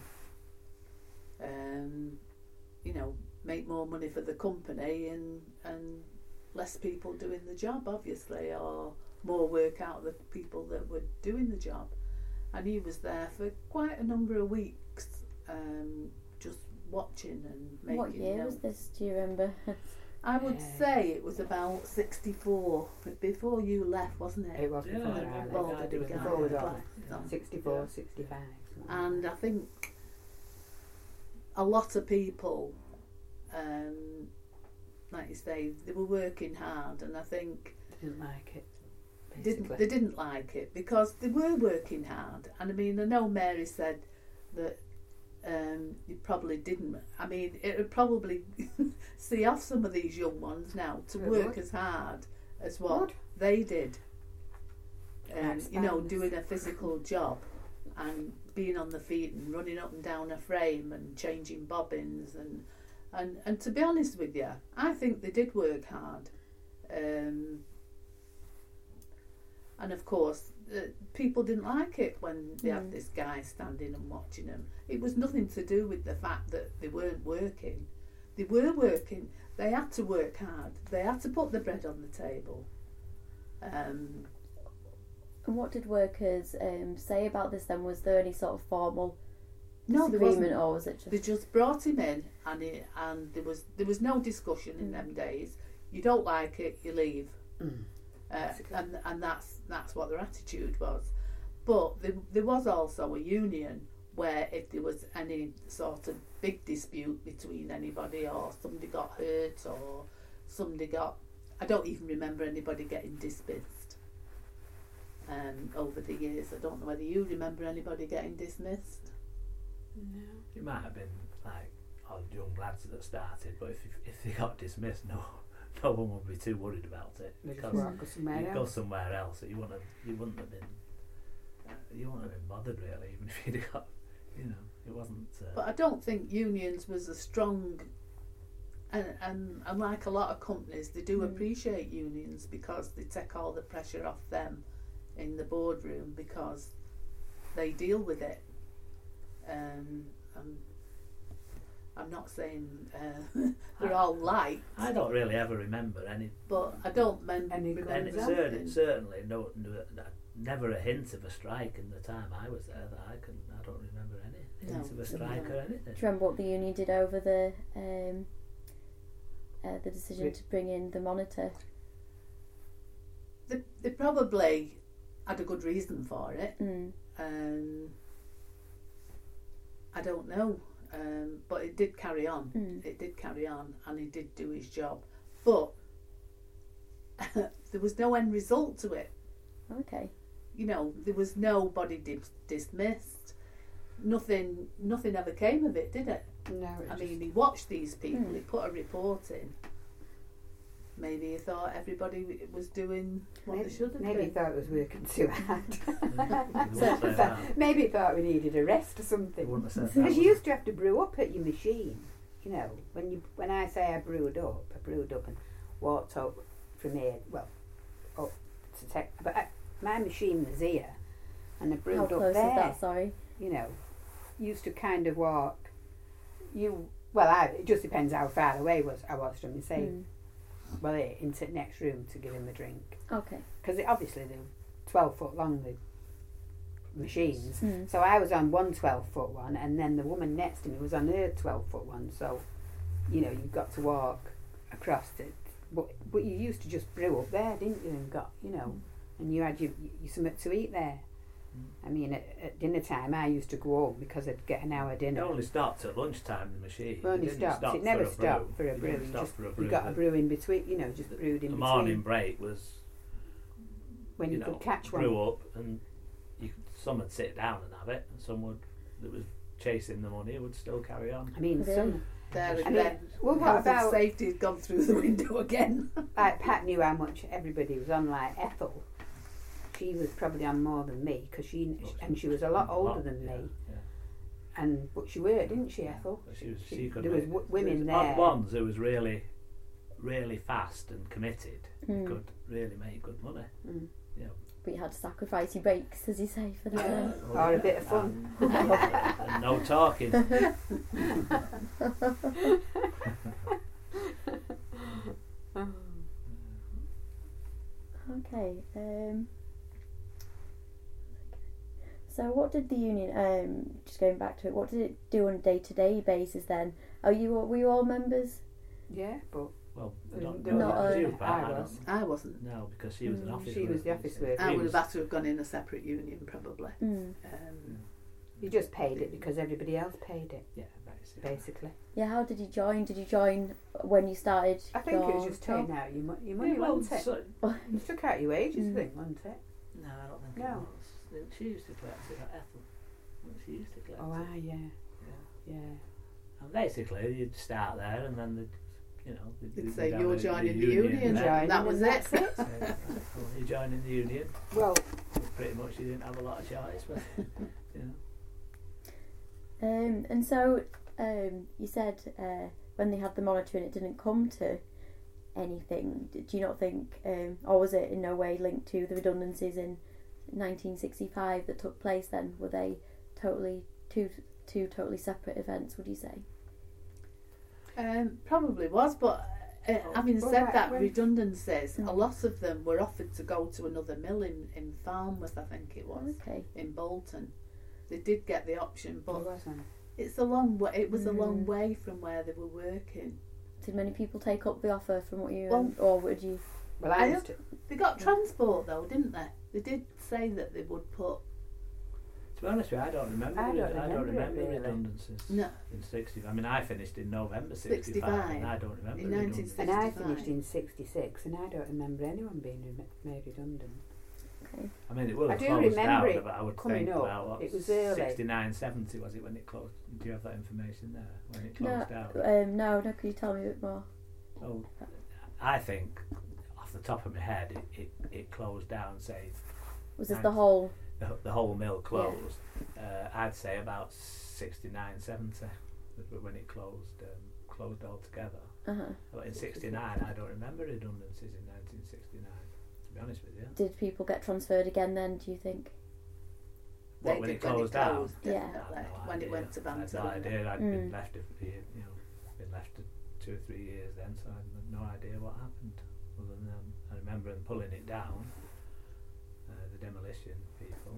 you know, make more money for the company and less people doing the job, obviously, or more work out of the people that were doing the job. And he was there for quite a number of weeks, just watching and making What year notes. was this? Do you remember? I would say it was about 64, before you left, wasn't it? It was Yeah, before I I remember left. Baldy that doing began. Before we got Blackthorn. 64, Yeah. 65. And I think a lot of people, like you say, they were working hard, and I think Didn't like it. Basically. they didn't like it because they were working hard. And I mean, I know Mary said that you probably didn't. I mean, it would probably see off some of these young ones now to It work would. as hard as what Would. they did. That's You know, fine. doing a physical job and being on the feet and running up and down a frame and changing bobbins and to be honest with you, I think they did work hard. And of course, people didn't like it when they had this guy standing and watching them. It was nothing to do with the fact that they weren't working. They were working. They had to work hard. They had to put the bread on the table. And what did workers say about this then? Was there any sort of formal No, there disagreement, wasn't. or was it They just? just brought him in, and there was no discussion in them days. You don't like it, you leave, and that's what their attitude was. But there was also a union where if there was any sort of big dispute between anybody, or somebody got hurt, or somebody got, I don't even remember anybody getting dismissed. Over the years, I don't know whether you remember anybody getting dismissed. No. It might have been like odd young lads that started, but if they got dismissed, no one would be too worried about it. They just Because walk go somewhere you'd go else. somewhere else that you wouldn't have been bothered really, even if you'd got, you know, it wasn't. But I don't think unions was a strong, and like a lot of companies, they do appreciate unions because they take all the pressure off them in the boardroom because they deal with it. I'm not saying they're all light, I don't really ever remember any. but I don't remember Any And Goes certainly no, never a hint of a strike in the time I was there that I don't remember any hint of a strike or anything. Do you remember what the union did over the decision to bring in the monitor? They probably had a good reason for it. I don't know, but it did carry on. It did carry on, and he did do his job. But there was no end result to it. Okay. You know, there was nobody dismissed. Nothing ever came of it, did it? No, I mean, he watched these people. He put a report in, maybe he thought everybody was doing what they should have Maybe he been. thought it was working too hard. You wouldn't say that. Maybe he thought we needed a rest or You something. wouldn't have said that. Because you would used to have to brew up at your machine. You know, when I say I brewed up and walked up from here, well, up to take. But my machine was here, and I brewed How up close there. is that? Sorry. You know, used to kind of walk. It just depends how far away I was from the safe. Into the next room to give him a drink. Okay. Because obviously they're 12 foot long, the machines. Mm. So I was on one 12 foot one, and then the woman next to me was on her 12 foot one. So, you know, you've got to walk across it. But you used to just brew up there, didn't you? And got, you know, and you had your something to eat there. I mean, at dinner time, I used to go home because I'd get an hour It dinner. only stopped at lunchtime, the machine. It only didn't stopped. stop It never for a stopped brew. for a It brew. didn't You stop just for a brew. you got a brew in between. You know, just brewed in The between. morning break was when you know, could catch one. brew up, and some would sit down and have it, and some that was chasing the money would still carry on. I mean, Really? some. There I and mean, then, well, what health and about safety had gone through the window again. like Pat knew how much everybody was on. Like Ethel, she was probably on more than me because she was a lot older than me. Yeah. But she worked, didn't she, Ethel? But she could There was make- women there was there. ones who was really, really fast and committed. Mm. Could really make good money. Mm. You know, But you had to sacrifice your breaks, as you say, for the firm. Or a bit of fun. And no talking. Okay. So what did the union? Just going back to it, what did it do on a day-to-day basis then? Were you all members? Yeah, but Well, Mm, don't no, know that was I you, Pat. I don't- was. I wasn't. No, because she was an office she worker. was the office worker. I He would was- have had to have gone in a separate union probably. Mm. you just paid it because everybody else paid it, Yeah, basically. basically. Yeah. How did you join? Did you join when you started? I think it was your just job? taking out your money, Yeah, well, wasn't it? so- You took out your wages, Mm. I think, wasn't it? no, I don't think No. it was. She used to collect it at Ethel. She used to collect Oh, it. yeah. Yeah. Yeah. And basically, you'd start there, and then They'd say have you're a joining the union. then. Joining, That was and it. that's it. Yeah, well, you're joining the union. Well, Pretty much, you didn't have a lot of choice, but you know. And so you said when they had the monitoring, it didn't come to anything. Did you not think, or was it in no way linked to the redundancies in 1965 that took place? Then were they totally two totally separate events? Would you say? Probably was, but having Well, said right, that, when- redundancies, Mm. a lot of them were offered to go to another mill in Farnworth, I think it was, Okay. in Bolton. They did get the option, there but wasn't. it's a long way. It was a long Mm. way from where they were working. Did many people take up the offer from what you, Well, or would you? Well, I I used to. They got transport though, didn't they? They did say that they would put To be honest with you, I don't remember. I don't I don't remember it, remember really. redundancies no in 60. I mean, I finished in November 65, 65, and I don't remember in redundancies. And I 65. finished in 66, and I don't remember anyone being made redundant. Okay. I mean, it will I have do closed remember down, it but I would coming think up. about what, It was early. 69, 70 was it when it closed? Do you have that information there when it No, closed down? no. Could you tell me a bit more? Oh, I think off the top of my head, it closed down. Say Was this Nice. the whole? the whole mill closed. I'd say about 69, 70 when it closed altogether. But in 69, I don't remember redundancies in 1969. To be honest with you, Did people get transferred again then? Do you think? what they when did it closed down? closed, Yeah. I definitely, had no when it idea. went to I had no Bantam. idea. I'd been Mm. left, been left 2 or 3 years then, so I had no idea what happened. Other than I remember them pulling it down, the demolition people.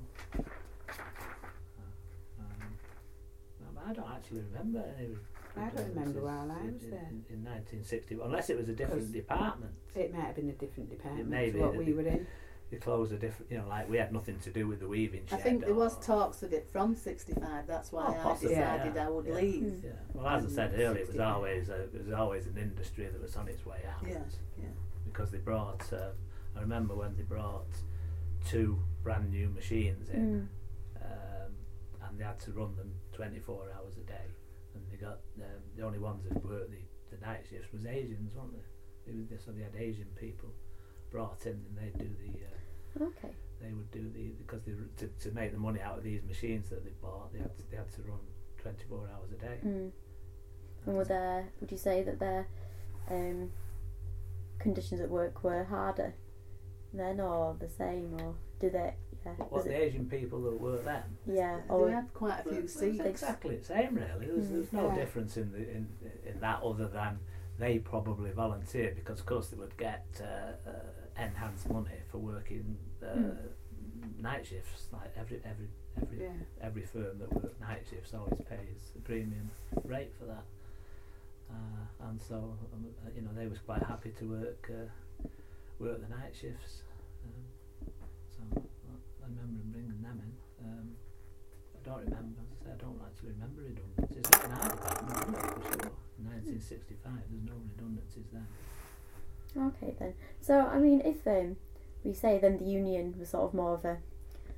No, but I don't actually remember any. I don't remember redundancies while I was there. in 1960, unless it was a different 'Cause department. It might have been a different department may to be what that we they- were in. They closed a different, like we had nothing to do with the weaving I shed. think there was or- talks of it from 65. That's why I possibly, decided yeah. I would Yeah. leave. Yeah. Well, as I said And earlier, it was 65. always an industry that was on its way out. Yeah, yeah. Because they brought, I remember when they brought 2 brand new machines in, and they had to run them 24 hours a day, and they got the only ones that worked the night shifts was Asians, weren't they? So they had Asian people brought in, and they'd do Okay. they would do because to make the money out of these machines that they bought, they had to run 24 hours a day. Mm. And would you say that their conditions at work were harder then, or the same, or do they? Yeah. What the Asian people that worked then? Yeah. They Or had quite a few It's seats. exactly the same, really. There's no Yeah. difference in that, other than they probably volunteered because, of course, they would get enhanced money for working night shifts. Like every firm that works night shifts always pays a premium rate for that, and so they was quite happy to work the night shifts. So I remember bringing them in. I don't remember. As I say, I don't actually remember redundancies. It's in our department, isn't it, for sure. In 1965, there's no redundancies then. Okay then. So I mean, if we say then the union was sort of more of a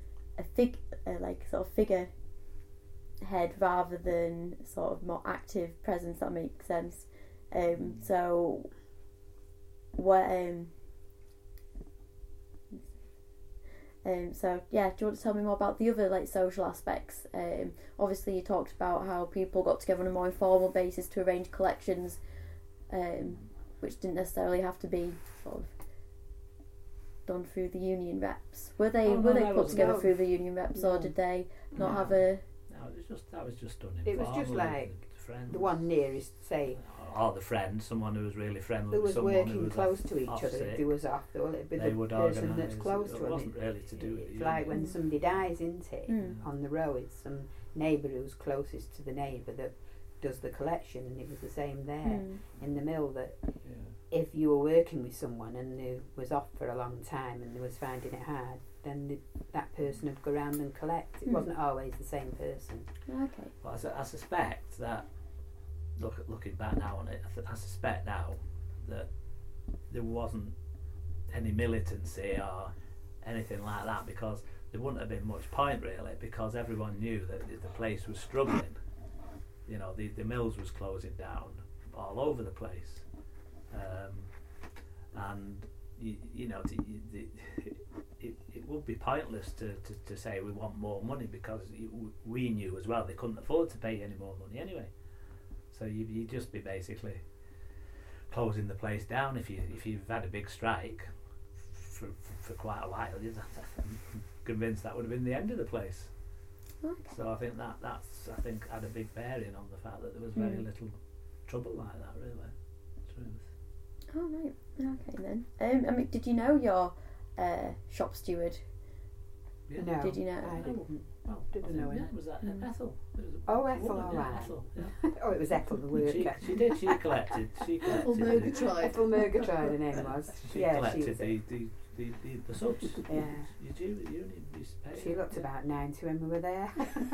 figure head rather than sort of more active presence, that makes sense. So what so yeah, do you want to tell me more about the other like social aspects? Obviously you talked about how people got together on a more informal basis to arrange collections, which didn't necessarily have to be sort of done through the union reps. Were they put together through the union reps, or did they not have a? No, that was just done It was informally. just like with friends. the one nearest, say, or the friend, someone who was really friendly who with was someone who working was close to each off other. sick. If he was off, it'd be They the would person organise. that's close it to him. wasn't really to do with It's you. like when somebody dies, isn't it? Mm. On the road, it's some neighbour who's closest to the neighbour that does the collection, and it was the same there in the mill. That Yeah. if you were working with someone and they was off for a long time and they was finding it hard, then that person would go around and collect. It wasn't always the same person. Okay. But I suspect that, looking back now on it, I suspect now that there wasn't any militancy or anything like that, because there wouldn't have been much point really, because everyone knew that the place was struggling. The mills was closing down all over the place, and it would be pointless to say we want more money, because we knew as well they couldn't afford to pay any more money anyway. So you'd just be basically closing the place down if you've had a big strike for quite a while. I'm convinced that would have been the end of the place. Okay. So I think that's had a big bearing on the fact that there was very little trouble like that, really. Truth. Oh right. Okay then. I mean, did you know your shop steward? Yeah. No, Did you know? I didn't. Well, Didn't I know think, him. was that Mm. Ethel? It was Oh, Ethel, woman, all yeah, right. Ethel, yeah. Oh, it was Ethel the worker. She did. She collected. Ethel Murgatroyd. Ethel Murgatroyd, her name was. She Yeah, collected she was. the subs. Yeah. You used to pay. She looked about 90 when we were there.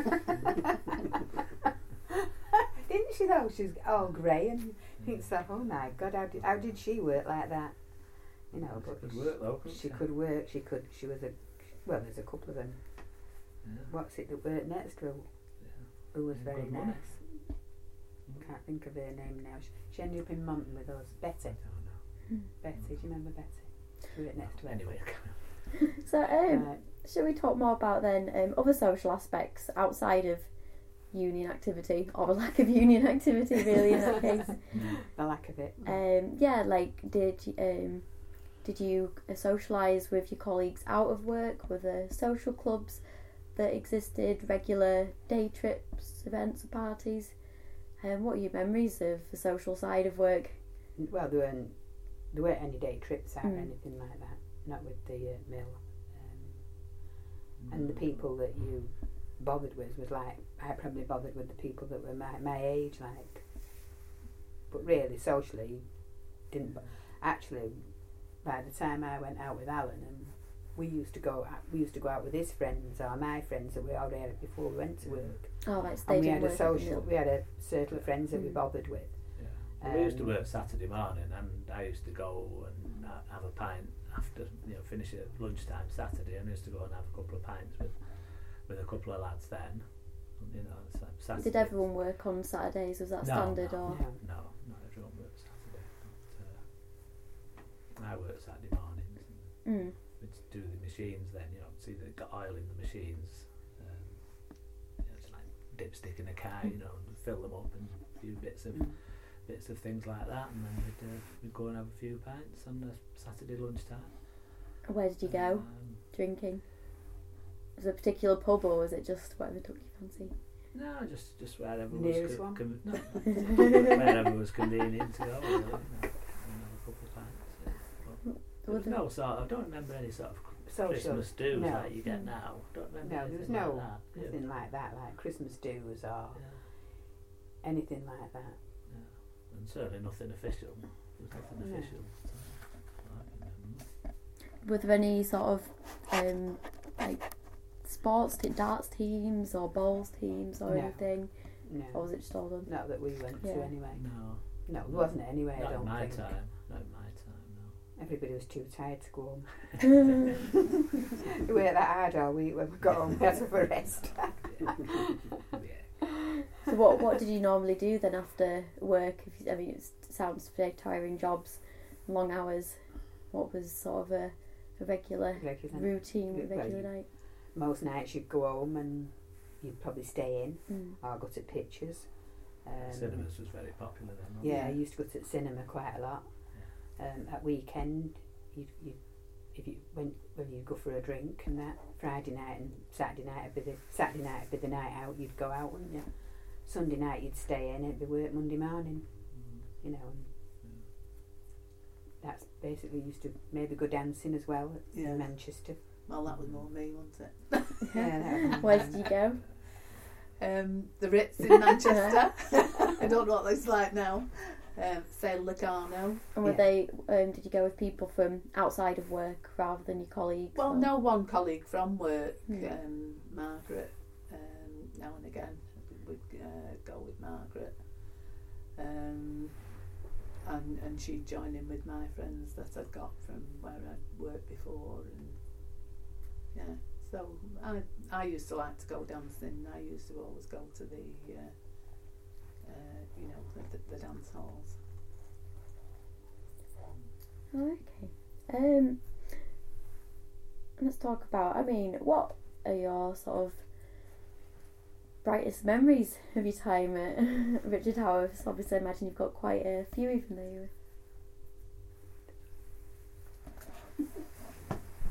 Didn't she though? She's all grey and thinks like, oh my God, how did she work like that? She But could work though. couldn't she could work. She was well, there's a couple of them. Yeah. What's it that worked next to her? Who was Yeah, very good nice. money. Can't think of her name now. She ended up in Monton with us. Betty. I don't know. Betty, do you remember Betty? She worked next to her. Anyway, So Right. shall we talk more about then other social aspects outside of union activity, or a lack of union activity really in that case? The lack of it. Yeah, like did you socialise with your colleagues out of work? Were there social clubs that existed, regular day trips, events or parties? What are your memories of the social side of work? Well, there weren't any day trips out or Mm. anything like that. Not with the mill. And the people that you bothered with was like, I probably bothered with the people that were my age, like. But really, socially, didn't. Actually, by the time I went out with Alan, and we used to go out with his friends or my friends that we already had before we went to work. Oh, right, so they And we didn't had a work at the social, mill. we had a circle of friends that we bothered with. Yeah. We used to work Saturday morning, and I used to go and have a pint after, finish at lunchtime Saturday, and I used to go and have a couple of pints with a couple of lads then. Saturday. Did everyone work on Saturdays? Was that No, standard no. or? No. No, not everyone worked Saturday. I work Saturday mornings. Mm. We'd do the machines then, see they've got oil in the machines. It's like dipstick in a car, and fill them up and a few bits of things like that, and then we'd go and have a few pints on the Saturday lunchtime. Where did you go drinking? Was it a particular pub or was it just whatever took your fancy? No, just wherever Nearest was one? wherever was convenient to go. Really, have a couple of pints. Yeah. But there was no sort. I don't remember any sort of Christmas do's like you get now. Don't remember. No, there was anything like that. nothing like that, like Christmas do's or anything like that. Yeah. And certainly nothing official. There was nothing No. official. So, I remember. Were there any sort of like sports, darts teams or bowls teams or No. anything? No, Or was it just all done? not that we went to Yeah. anyway. No, No, there wasn't anyway. I not in don't my think. time. Not in my time. No. Everybody was too tired to go home. We worked that hard all week. When we got home, we had to have a rest. Yeah. So what did you normally do then after work? It sounds very tiring jobs, long hours. What was sort of a regular routine, Well, regular night? Most nights you'd go home and you'd probably stay in Mm. or go to pictures. Cinemas was very popular then. wasn't Yeah, I it? used to go to the cinema quite a lot. At weekend, when you'd go for a drink and that, Friday night and Saturday night would be the night out. You'd go out, wouldn't you? Sunday night you'd stay in. It'd be work Monday morning. And that's basically used to maybe go dancing as well in Manchester. Well, that was more me, wasn't it? Yeah, that was Where did you go? The Ritz in Manchester. I don't know what it's like now. Sale Locarno. And were they? Did you go with people from outside of work rather than your colleagues? Well, or? no, one colleague from work, Hmm. Margaret. Now and again, we'd go with Margaret, and she'd join in with my friends that I'd got from where I'd worked before, and yeah. So I used to like to go dancing. I used to always go to the the dance halls. Oh, okay. Let's talk about. What are your sort of brightest memories of your time at Richard House? Obviously, I imagine you've got quite a few, even though you were